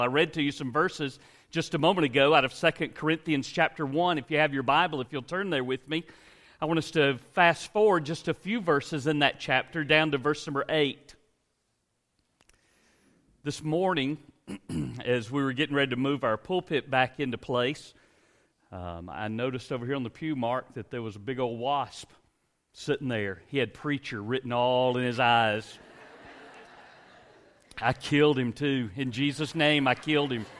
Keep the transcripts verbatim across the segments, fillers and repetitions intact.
I read to you some verses just a moment ago out of Second Corinthians chapter one. If you have your Bible, if you'll turn there with me, I want us to fast forward just a few verses in that chapter down to verse number eight. This morning, as we were getting ready to move our pulpit back into place, um, I noticed over here on the pew mark that there was a big old wasp sitting there. He had preacher written all in his eyes. I killed him too. In Jesus' name, I killed him.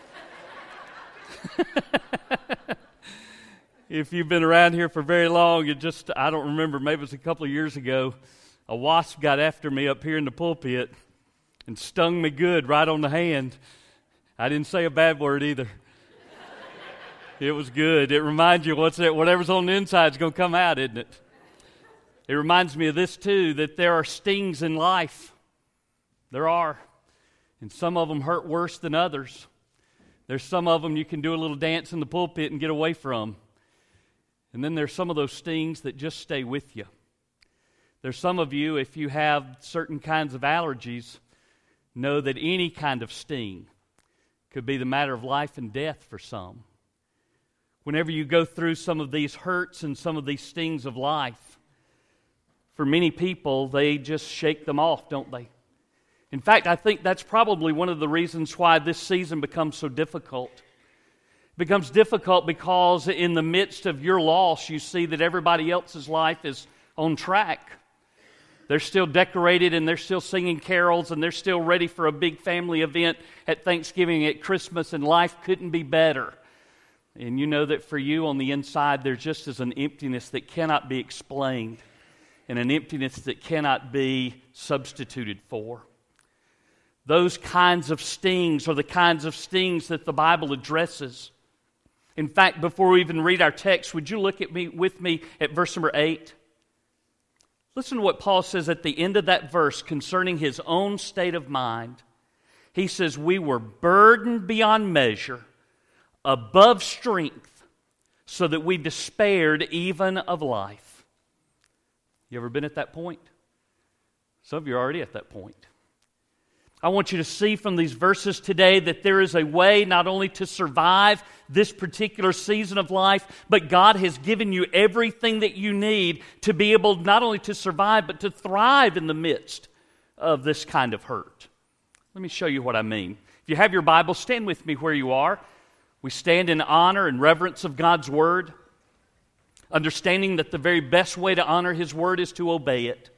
If you've been around here for very long, it just, I don't remember, maybe it was a couple of years ago, a wasp got after me up here in the pulpit and stung me good right on the hand. I didn't say a bad word either. It was good. It reminds you what's that, whatever's on the inside is going to come out, isn't it? It reminds me of this too, that there are stings in life. There are. And some of them hurt worse than others. There's some of them you can do a little dance in the pulpit and get away from. And then there's some of those stings that just stay with you. There's some of you, if you have certain kinds of allergies, know that any kind of sting could be the matter of life and death for some. Whenever you go through some of these hurts and some of these stings of life, for many people, they just shake them off, don't they? In fact, I think that's probably one of the reasons why this season becomes so difficult. It becomes difficult because in the midst of your loss, you see that everybody else's life is on track. They're still decorated and they're still singing carols and they're still ready for a big family event at Thanksgiving, at Christmas, and life couldn't be better. And you know that for you on the inside, there just is an emptiness that cannot be explained and an emptiness that cannot be substituted for. Those kinds of stings are the kinds of stings that the Bible addresses. In fact, before we even read our text, would you look at me with me at verse number eight? Listen to what Paul says at the end of that verse concerning his own state of mind. He says, "We were burdened beyond measure, above strength, so that we despaired even of life." You ever been at that point? Some of you are already at that point. I want you to see from these verses today that there is a way not only to survive this particular season of life, but God has given you everything that you need to be able not only to survive, but to thrive in the midst of this kind of hurt. Let me show you what I mean. If you have your Bible, stand with me where you are. We stand in honor and reverence of God's Word, understanding that the very best way to honor His Word is to obey it.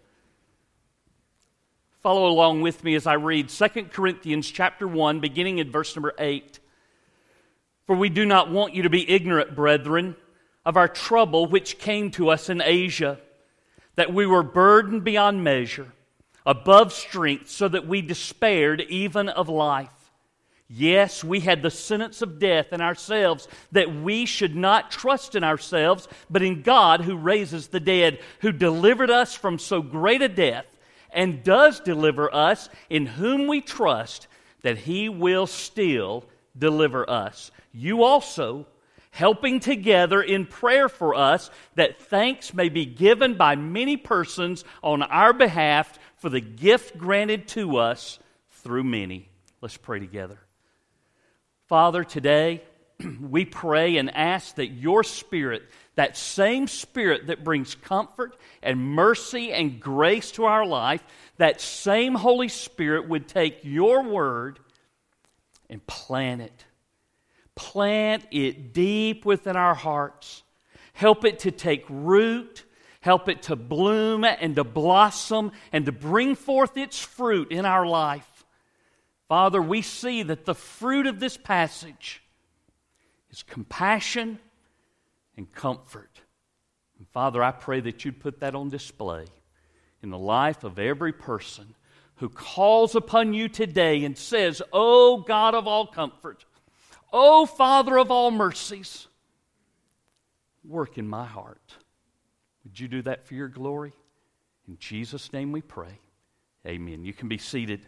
Follow along with me as I read Second Corinthians chapter one, beginning in verse number eight. "For we do not want you to be ignorant, brethren, of our trouble which came to us in Asia, that we were burdened beyond measure, above strength, so that we despaired even of life. Yes, we had the sentence of death in ourselves, that we should not trust in ourselves, but in God who raises the dead, who delivered us from so great a death, and does deliver us, in whom we trust that He will still deliver us. You also, helping together in prayer for us, that thanks may be given by many persons on our behalf for the gift granted to us through many." Let's pray together. Father, today we pray and ask that Your Spirit, that same Spirit that brings comfort and mercy and grace to our life, that same Holy Spirit would take Your Word and plant it. Plant it deep within our hearts. Help it to take root. Help it to bloom and to blossom and to bring forth its fruit in our life. Father, we see that the fruit of this passage is compassion and comfort. And Father, I pray that You'd put that on display in the life of every person who calls upon You today and says, "Oh God of all comfort, oh Father of all mercies, work in my heart." Would You do that for Your glory? In Jesus' name we pray. Amen. You can be seated.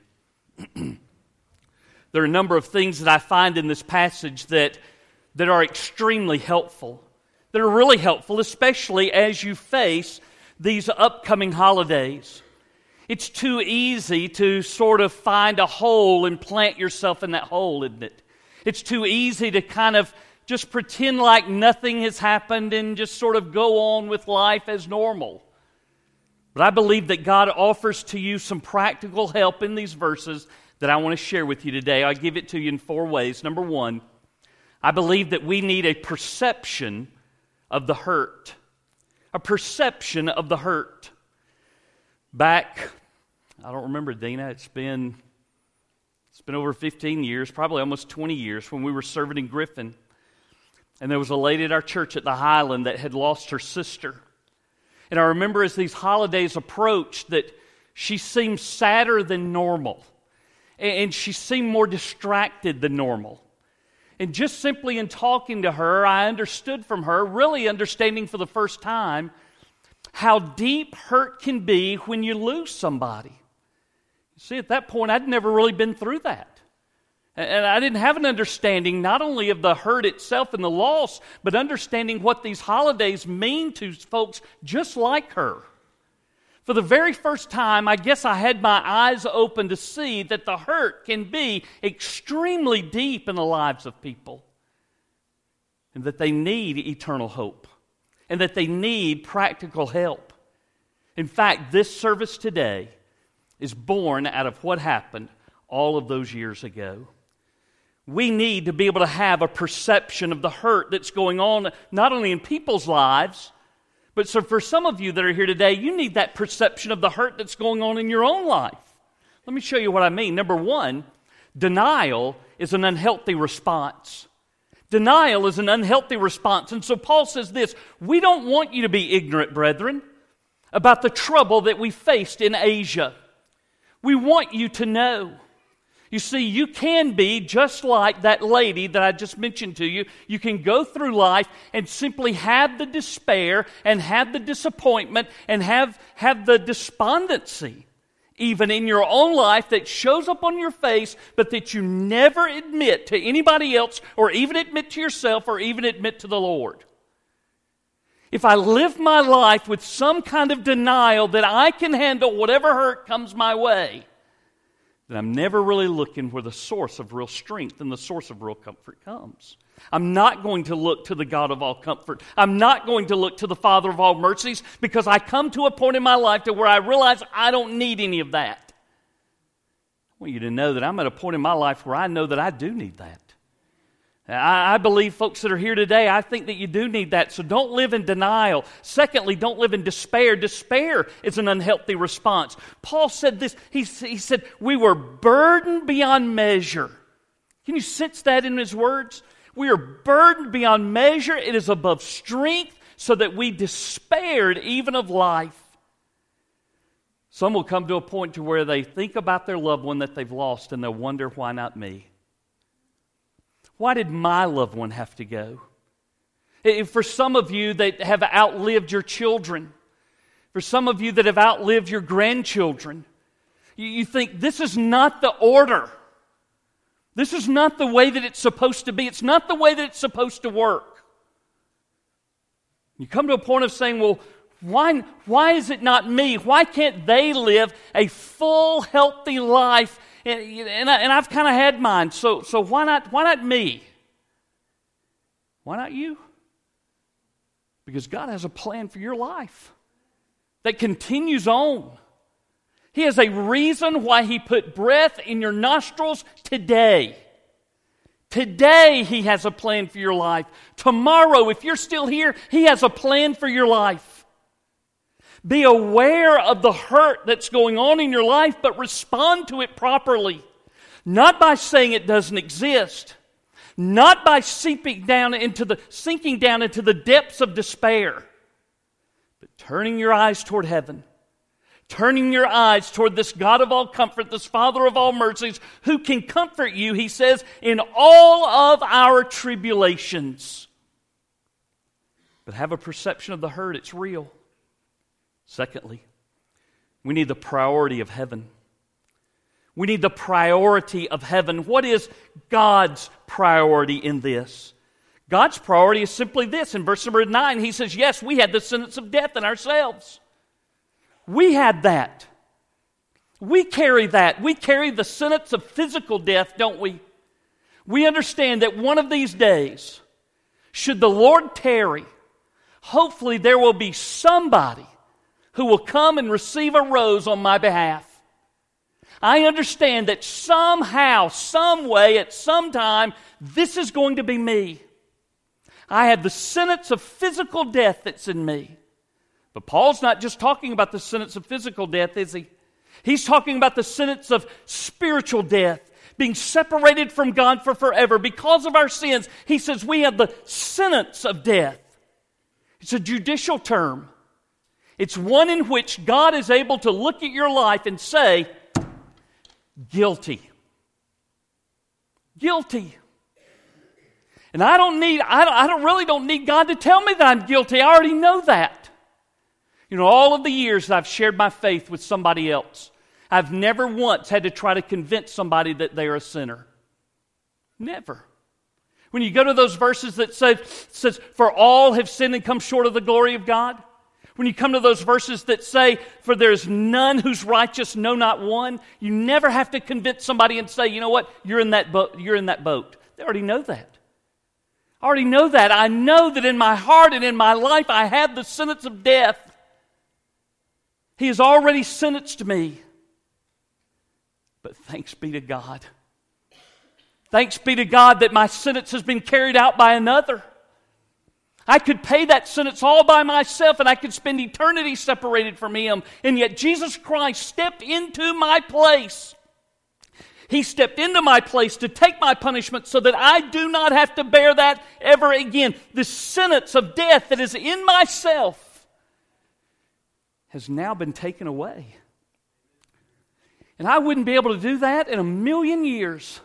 There are a number of things that I find in this passage that, that are extremely helpful, that are really helpful, especially as you face these upcoming holidays. It's too easy to sort of find a hole and plant yourself in that hole, isn't it? It's too easy to kind of just pretend like nothing has happened and just sort of go on with life as normal. But I believe that God offers to you some practical help in these verses that I want to share with you today. I give it to you in four ways. Number one, I believe that we need a perception of the hurt. A perception of the hurt. Back, I don't remember, Dina, it's been, it's been over fifteen years, probably almost twenty years, when we were serving in Griffin. And there was a lady at our church at the Highland that had lost her sister. And I remember as these holidays approached that she seemed sadder than normal. And she seemed more distracted than normal. And just simply in talking to her, I understood from her, really understanding for the first time, how deep hurt can be when you lose somebody. You see, at that point, I'd never really been through that. And I didn't have an understanding not only of the hurt itself and the loss, but understanding what these holidays mean to folks just like her. For the very first time, I guess I had my eyes open to see that the hurt can be extremely deep in the lives of people. And that they need eternal hope. And that they need practical help. In fact, this service today is born out of what happened all of those years ago. We need to be able to have a perception of the hurt that's going on not only in people's lives, but so for some of you that are here today, you need that perception of the hurt that's going on in your own life. Let me show you what I mean. Number one, denial is an unhealthy response. Denial is an unhealthy response. And so Paul says this, we don't want you to be ignorant, brethren, about the trouble that we faced in Asia. We want you to know. You see, you can be just like that lady that I just mentioned to you. You can go through life and simply have the despair and have the disappointment and have, have the despondency, even in your own life, that shows up on your face, but that you never admit to anybody else or even admit to yourself or even admit to the Lord. If I live my life with some kind of denial that I can handle whatever hurt comes my way, then I'm never really looking where the source of real strength and the source of real comfort comes. I'm not going to look to the God of all comfort. I'm not going to look to the Father of all mercies, because I come to a point in my life to where I realize I don't need any of that. I want you to know that I'm at a point in my life where I know that I do need that. I, I believe folks that are here today, I think that you do need that. So don't live in denial. Secondly, don't live in despair. Despair is an unhealthy response. Paul said this, he, he said, we were burdened beyond measure. Can you sense that in his words? We are burdened beyond measure. It is above strength, so that we despaired even of life. Some will come to a point to where they think about their loved one that they've lost and they'll wonder, why not me? Why did my loved one have to go? For some of you that have outlived your children, for some of you that have outlived your grandchildren, you think this is not the order. This is not the way that it's supposed to be. It's not the way that it's supposed to work. You come to a point of saying, well, why, why is it not me? Why can't they live a full, healthy life? And, and, I, and I've kind of had mine, so, so why not, why not me? Why not you? Because God has a plan for your life that continues on. He has a reason why He put breath in your nostrils today. Today He has a plan for your life. Tomorrow, if you're still here, He has a plan for your life. Be aware of the hurt that's going on in your life, but respond to it properly. Not by saying it doesn't exist. Not by seeping down into the, sinking down into the depths of despair. But turning your eyes toward heaven. Turning your eyes toward this God of all comfort, this Father of all mercies, who can comfort you, He says, in all of our tribulations. But have a perception of the hurt. It's real. Secondly, we need the priority of heaven. We need the priority of heaven. What is God's priority in this? God's priority is simply this. In verse number nine, He says, yes, we had the sentence of death in ourselves. We had that. We carry that. We carry the sentence of physical death, don't we? We understand that one of these days, should the Lord tarry, hopefully there will be somebody who will come and receive a rose on my behalf. I understand that somehow, some way, at some time, this is going to be me. I have the sentence of physical death that's in me. But Paul's not just talking about the sentence of physical death, is he? He's talking about the sentence of spiritual death, being separated from God for forever. Because of our sins, he says we have the sentence of death. It's a judicial term. It's one in which God is able to look at your life and say, guilty. Guilty. And I don't need, I don't, I don't really don't need God to tell me that I'm guilty. I already know that. You know, all of the years that I've shared my faith with somebody else, I've never once had to try to convince somebody that they are a sinner. Never. When you go to those verses that say, says, for all have sinned and come short of the glory of God. When you come to those verses that say, for there's none who's righteous, no, not one, you never have to convince somebody and say, you know what, you're in that boat. You're in that boat. They already know that. I already know that. I know that in my heart and in my life I have the sentence of death. He has already sentenced me. But thanks be to God. Thanks be to God that my sentence has been carried out by another. I could pay that sentence all by myself and I could spend eternity separated from Him. And yet Jesus Christ stepped into my place. He stepped into my place to take my punishment so that I do not have to bear that ever again. This sentence of death that is in myself has now been taken away. And I wouldn't be able to do that in a million years.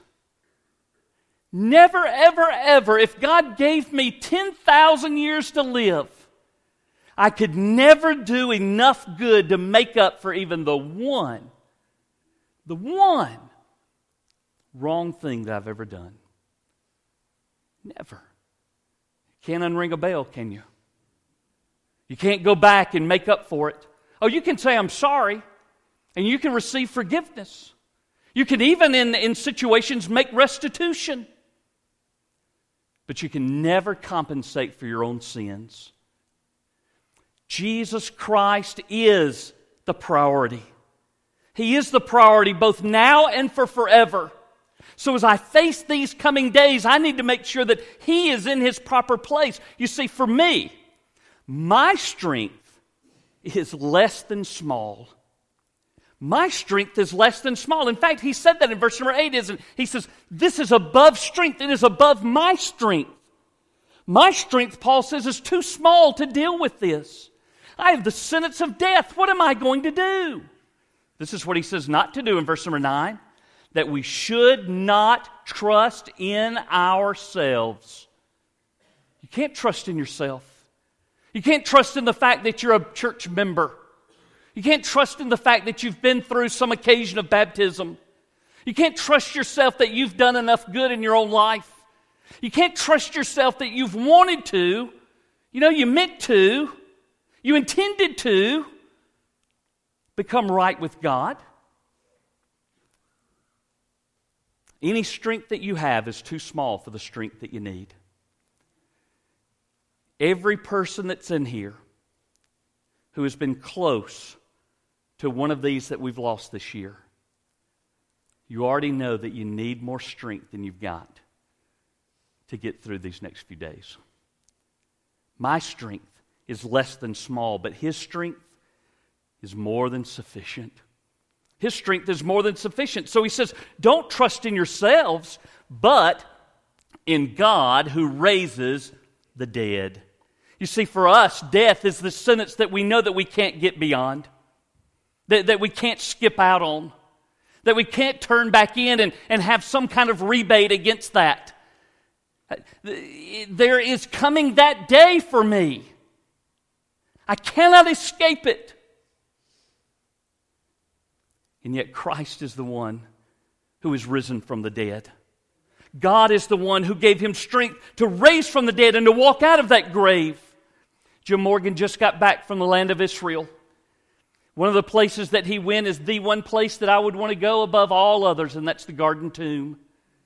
Never, ever, ever, if God gave me ten thousand years to live, I could never do enough good to make up for even the one, the one wrong thing that I've ever done. Never. Can't unring a bell, can you? You can't go back and make up for it. Oh, you can say, I'm sorry, and you can receive forgiveness. You can even, in, in situations, make restitution. But you can never compensate for your own sins. Jesus Christ is the priority. He is the priority both now and for forever. So as I face these coming days, I need to make sure that He is in His proper place. You see, for me, my strength is less than small. My strength is less than small. In fact, he said that in verse number eight, isn't he? He says, this is above strength. It is above my strength. My strength, Paul says, is too small to deal with this. I have the sentence of death. What am I going to do? This is what he says not to do in verse number nine. That we should not trust in ourselves. You can't trust in yourself. You can't trust in the fact that you're a church member. You can't trust in the fact that you've been through some occasion of baptism. You can't trust yourself that you've done enough good in your own life. You can't trust yourself that you've wanted to. You know, you meant to. You intended to become right with God. Any strength that you have is too small for the strength that you need. Every person that's in here who has been close to one of these that we've lost this year, you already know that you need more strength than you've got to get through these next few days. My strength is less than small, but His strength is more than sufficient. His strength is more than sufficient. So he says, don't trust in yourselves, but in God who raises the dead. You see, for us, death is the sentence that we know that we can't get beyond, that, that we can't skip out on, that we can't turn back in and, and have some kind of rebate against that. There is coming that day for me. I cannot escape it. And yet Christ is the one who is risen from the dead. God is the one who gave Him strength to raise from the dead and to walk out of that grave. Jim Morgan just got back from the land of Israel. One of the places that he went is the one place that I would want to go above all others, and that's the Garden Tomb.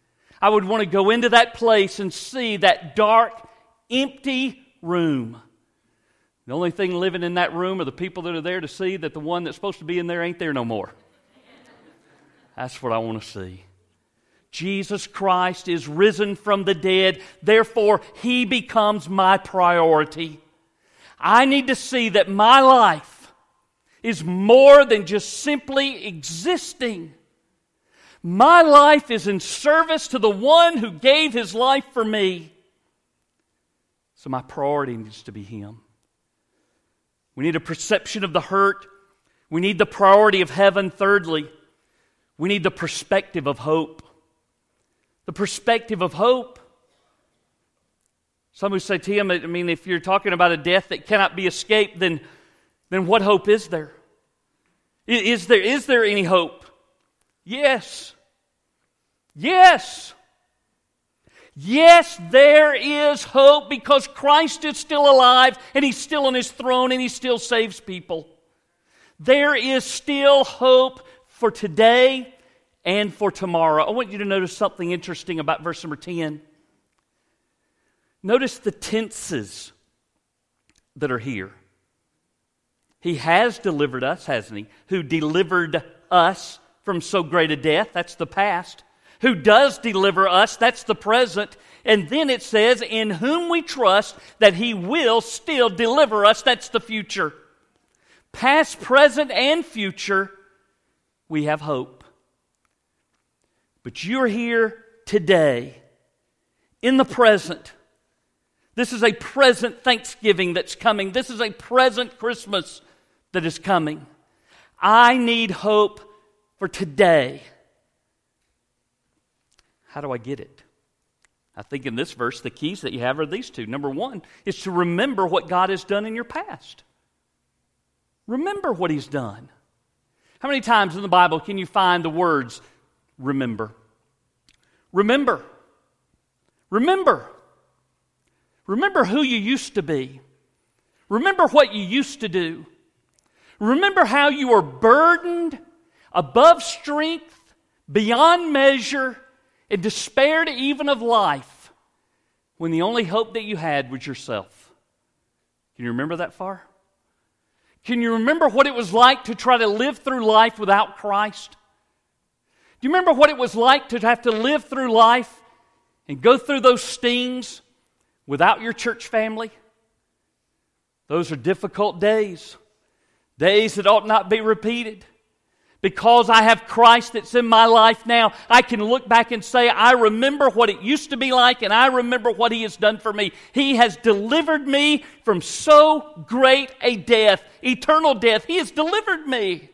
I would want to go into that place and see that dark, empty room. The only thing living in that room are the people that are there to see that the one that's supposed to be in there ain't there no more. That's what I want to see. Jesus Christ is risen from the dead. Therefore, He becomes my priority. I need to see that my life is more than just simply existing. My life is in service to the one who gave His life for me. So my priority needs to be Him. We need a perception of the hurt. We need the priority of heaven. Thirdly, we need the perspective of hope. The perspective of hope. Some who say, Tim, I mean, if you're talking about a death that cannot be escaped, then, then what hope is there? Is there, is there any hope? Yes. Yes. Yes, there is hope because Christ is still alive and He's still on His throne and He still saves people. There is still hope for today and for tomorrow. I want you to notice something interesting about verse number ten. Notice the tenses that are here. He has delivered us, hasn't He? Who delivered us from so great a death, that's the past. Who does deliver us, that's the present. And then it says, in whom we trust that He will still deliver us, that's the future. Past, present, and future, we have hope. But you're here today, in the present. This is a present Thanksgiving that's coming. This is a present Christmas that is coming. I need hope for today. How do I get it? I think in this verse, the keys that you have are these two. Number one is to remember what God has done in your past. Remember what He's done. How many times in the Bible can you find the words, remember? Remember. Remember. Remember who you used to be. Remember what you used to do. Remember how you were burdened above strength, beyond measure, and despaired even of life when the only hope that you had was yourself. Can you remember that far? Can you remember what it was like to try to live through life without Christ? Do you remember what it was like to have to live through life and go through those stings without your church family? Those are difficult days. Days that ought not be repeated. Because I have Christ that's in my life now, I can look back and say, I remember what it used to be like, and I remember what He has done for me. He has delivered me from so great a death, eternal death. He has delivered me.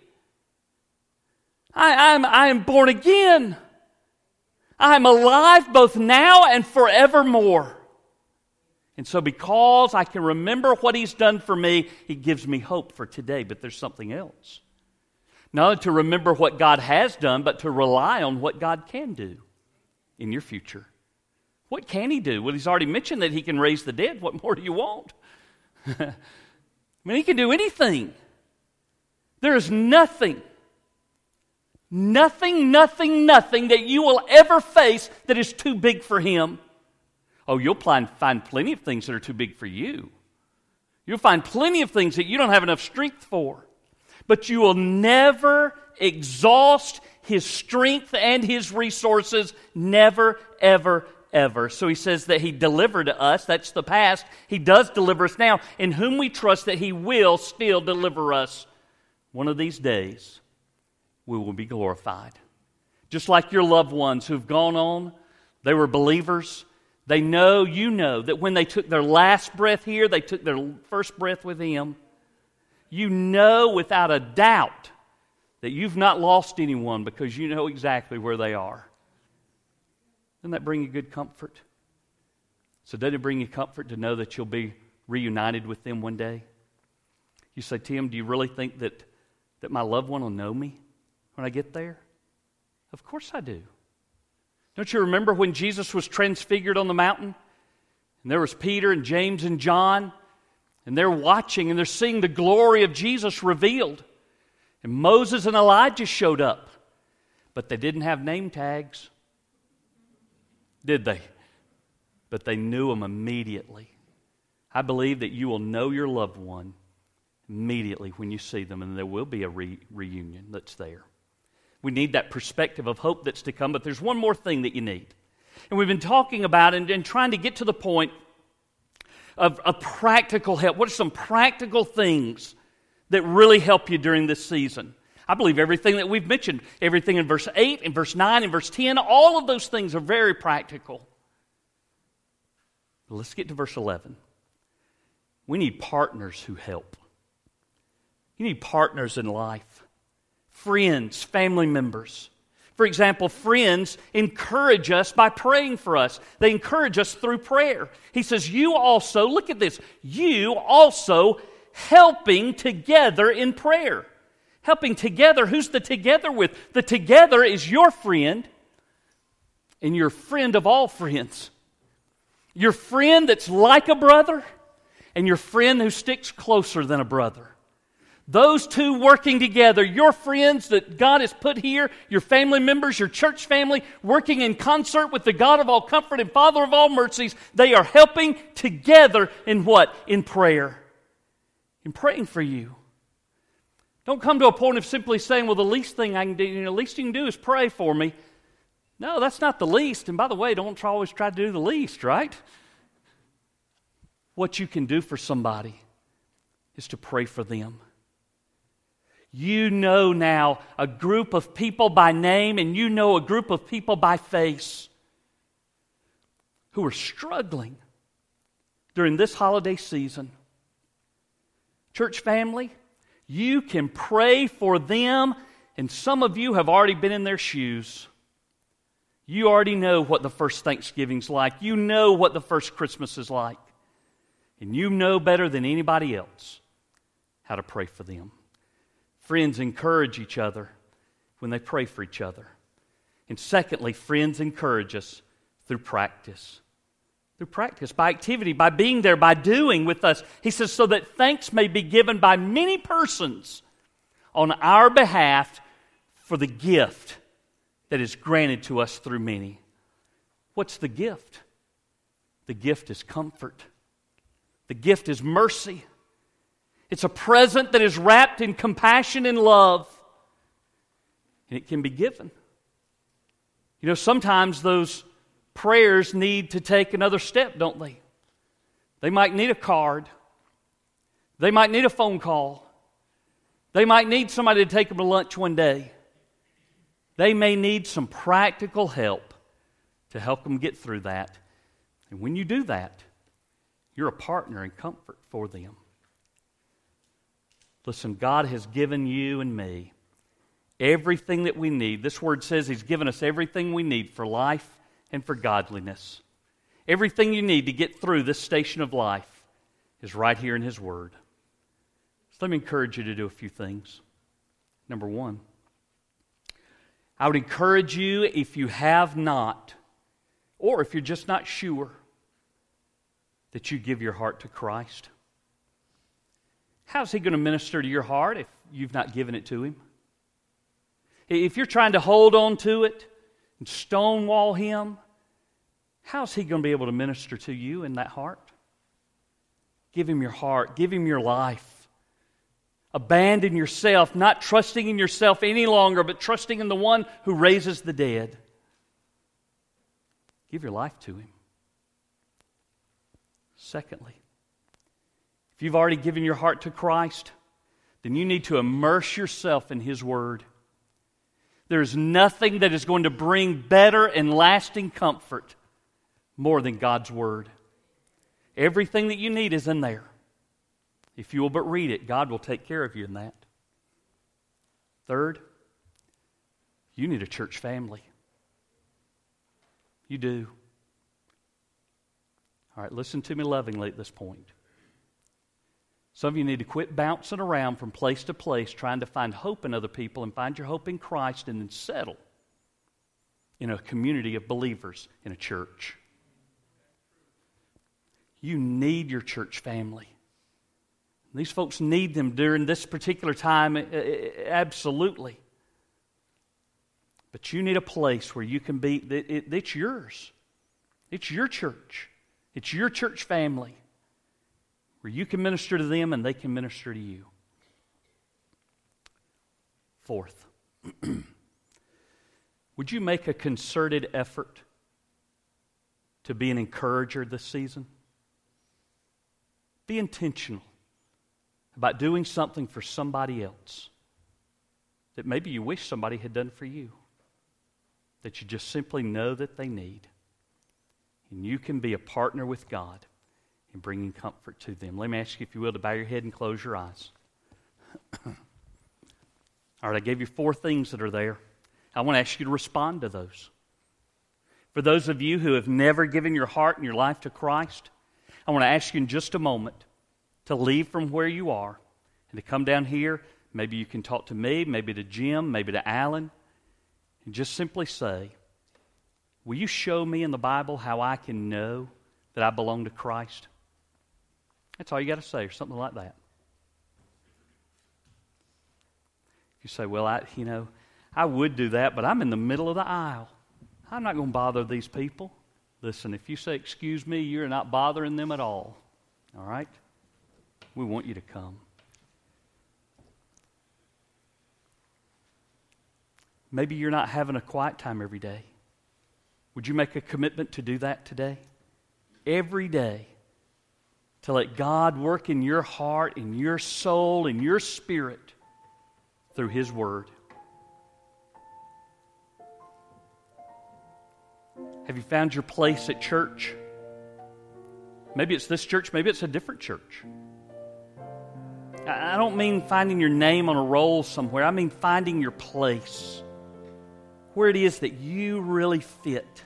I, I'm, I am born again. I am alive both now and forevermore. And so because I can remember what He's done for me, He gives me hope for today. But there's something else. Not to remember what God has done, but to rely on what God can do in your future. What can He do? Well, He's already mentioned that He can raise the dead. What more do you want? I mean, He can do anything. There is nothing, nothing, nothing, nothing that you will ever face that is too big for Him. Oh, you'll find, find plenty of things that are too big for you. You'll find plenty of things that you don't have enough strength for. But you will never exhaust His strength and His resources. Never, ever, ever. So He says that He delivered us. That's the past. He does deliver us now. In whom we trust that He will still deliver us. One of these days, we will be glorified. Just like your loved ones who've gone on, they were believers. They know, you know, that when they took their last breath here, they took their first breath with Him. You know without a doubt that you've not lost anyone because you know exactly where they are. Doesn't that bring you good comfort? So doesn't it bring you comfort to know that you'll be reunited with them one day? You say, Tim, do you really think that, that my loved one will know me when I get there? Of course I do. Don't you remember when Jesus was transfigured on the mountain? And there was Peter and James and John. And they're watching and they're seeing the glory of Jesus revealed. And Moses and Elijah showed up. But they didn't have name tags. Did they? But they knew Him immediately. I believe that you will know your loved one immediately when you see them, and there will be a re- reunion that's there. We need that perspective of hope that's to come, but there's one more thing that you need. And we've been talking about and, and trying to get to the point of, of practical help. What are some practical things that really help you during this season? I believe everything that we've mentioned, everything in verse eight, in verse nine, in verse ten, all of those things are very practical. But let's get to verse eleven. We need partners who help. You need partners in life. Friends, family members. For example, friends encourage us by praying for us. They encourage us through prayer. He says, you also, look at this, you also helping together in prayer. Helping together, who's the together with? The together is your friend and your friend of all friends. Your friend that's like a brother and your friend who sticks closer than a brother. Those two working together, your friends that God has put here, your family members, your church family, working in concert with the God of all comfort and Father of all mercies, they are helping together in what? In prayer. In praying for you. Don't come to a point of simply saying, well, the least thing I can do, you know, the least you can do is pray for me. No, that's not the least. And by the way, don't try, always try to do the least, right? What you can do for somebody is to pray for them. You know now a group of people by name, and you know a group of people by face who are struggling during this holiday season. Church family, you can pray for them, and some of you have already been in their shoes. You already know what the first Thanksgiving's like. You know what the first Christmas is like. And you know better than anybody else how to pray for them. Friends encourage each other when they pray for each other. And secondly, friends encourage us through practice. Through practice, by activity, by being there, by doing with us. He says, so that thanks may be given by many persons on our behalf for the gift that is granted to us through many. What's the gift? The gift is comfort. The gift is mercy. It's a present that is wrapped in compassion and love. And it can be given. You know, sometimes those prayers need to take another step, don't they? They might need a card. They might need a phone call. They might need somebody to take them to lunch one day. They may need some practical help to help them get through that. And when you do that, you're a partner in comfort for them. Listen, God has given you and me everything that we need. This word says He's given us everything we need for life and for godliness. Everything you need to get through this station of life is right here in His Word. So let me encourage you to do a few things. Number one, I would encourage you, if you have not, or if you're just not sure, that you give your heart to Christ. How's He going to minister to your heart if you've not given it to Him? If you're trying to hold on to it and stonewall Him, how's He going to be able to minister to you in that heart? Give Him your heart. Give Him your life. Abandon yourself, not trusting in yourself any longer, but trusting in the one who raises the dead. Give your life to Him. Secondly, if you've already given your heart to Christ, then you need to immerse yourself in His Word. There's nothing that is going to bring better and lasting comfort more than God's Word. Everything that you need is in there. If you will but read it, God will take care of you in that. Third, you need a church family. You do. All right, listen to me lovingly at this point. Some of you need to quit bouncing around from place to place trying to find hope in other people and find your hope in Christ and then settle in a community of believers in a church. You need your church family. These folks need them during this particular time, absolutely. But you need a place where you can be, it, it, it's yours. It's your church. It's your church family where you can minister to them and they can minister to you. Fourth, would you make a concerted effort to be an encourager this season? Be intentional about doing something for somebody else that maybe you wish somebody had done for you, that you just simply know that they need. And you can be a partner with God in bringing comfort to them. Let me ask you, if you will, to bow your head and close your eyes. All right, I gave you four things that are there. I want to ask you to respond to those. For those of you who have never given your heart and your life to Christ, I want to ask you in just a moment to leave from where you are and to come down here. Maybe you can talk to me, maybe to Jim, maybe to Alan, and just simply say, will you show me in the Bible how I can know that I belong to Christ? That's all you got to say, or something like that. You say, well, I, you know, I would do that, but I'm in the middle of the aisle. I'm not going to bother these people. Listen, if you say, excuse me, you're not bothering them at all. All right? We want you to come. Maybe you're not having a quiet time every day. Would you make a commitment to do that today? Every day. To let God work in your heart, in your soul, in your spirit through His Word. Have you found your place at church? Maybe it's this church, maybe it's a different church. I don't mean finding your name on a roll somewhere. I mean finding your place. Where it is that you really fit.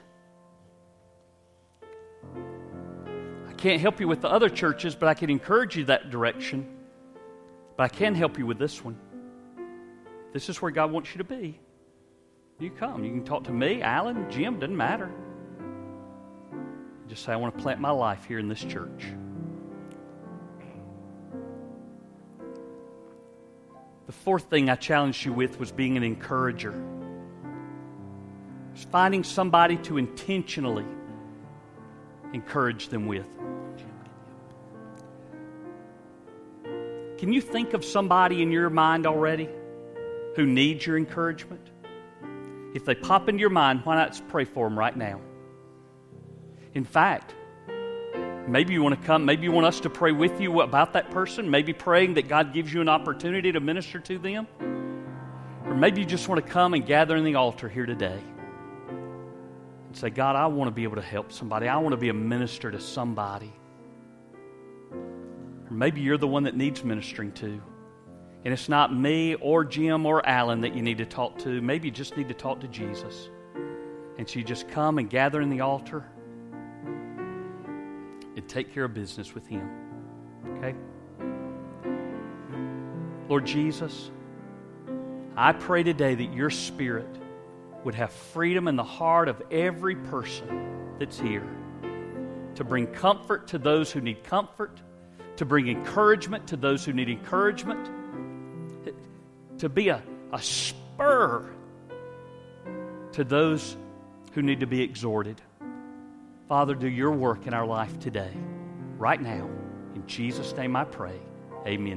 I can't help you with the other churches, but I can encourage you that direction. But I can help you with this one. This is where God wants you to be. You come. You can talk to me, Alan, Jim, doesn't matter. Just say, I want to plant my life here in this church. The fourth thing I challenged you with was being an encourager. It's finding somebody to intentionally encourage them with. Can you think of somebody in your mind already who needs your encouragement? If they pop into your mind, why not just pray for them right now? In fact, maybe you want to come, maybe you want us to pray with you about that person, maybe praying that God gives you an opportunity to minister to them. Or maybe you just want to come and gather in the altar here today and say, God, I want to be able to help somebody. I want to be a minister to somebody. Or maybe you're the one that needs ministering to. And it's not me or Jim or Alan that you need to talk to. Maybe you just need to talk to Jesus. And so you just come and gather in the altar and take care of business with Him. Okay? Lord Jesus, I pray today that your Spirit would have freedom in the heart of every person that's here to bring comfort to those who need comfort, to bring encouragement to those who need encouragement, to be a, a spur to those who need to be exhorted. Father, do your work in our life today, right now. In Jesus' name I pray. Amen.